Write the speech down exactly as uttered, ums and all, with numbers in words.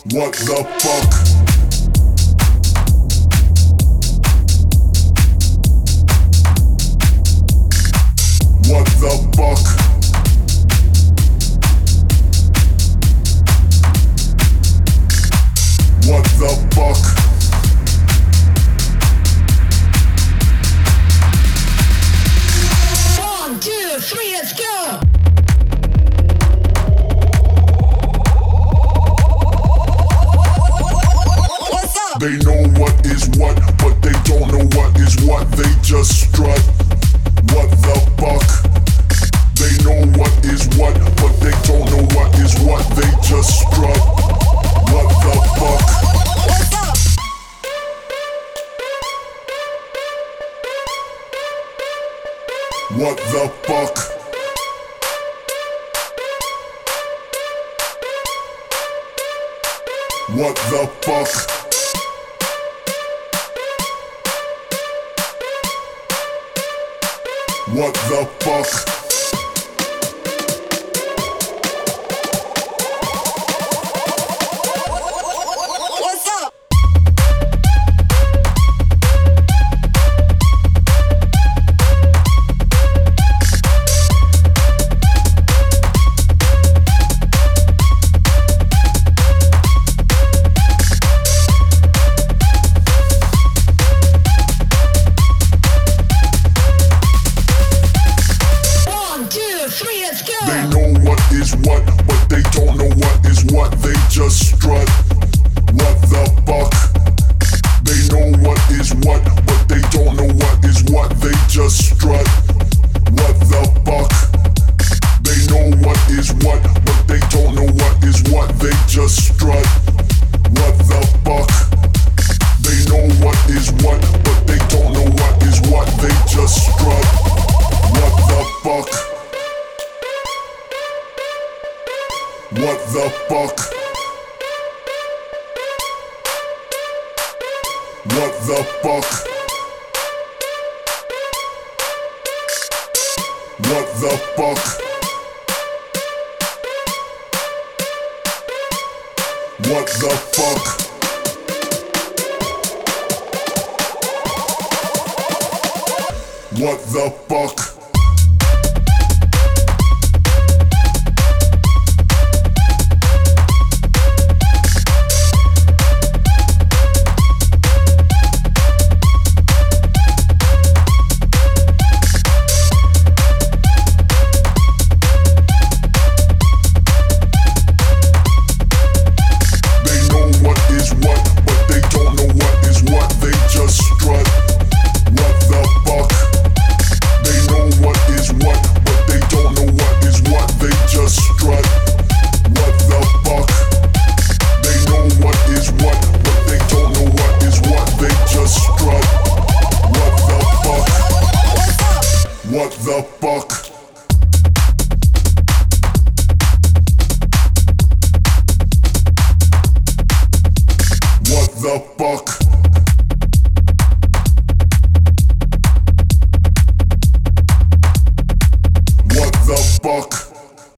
What the fuck? What the fuck? What the fuck? One, two, three, let's go! They know what is what, but they don't know what is what. They just strut. What the fuck? They know what is what, but they don't know what is what. They just strut. What the fuck? What's up? What the fuck? What the fuck? What the fuck? What's up? They know what is what, but they don't know what is what. They just strut. What the fuck? They know what is what, but they don't know what is what. They just strut. What the fuck? They know what is what, but they don't know what is what. They just strut. What the fuck? They know what is what, but they don't know what is what. They just strut. What the fuck? What the fuck? What the fuck? What the fuck? What the fuck? What the fuck? What the fuck? What the fuck? What the fuck?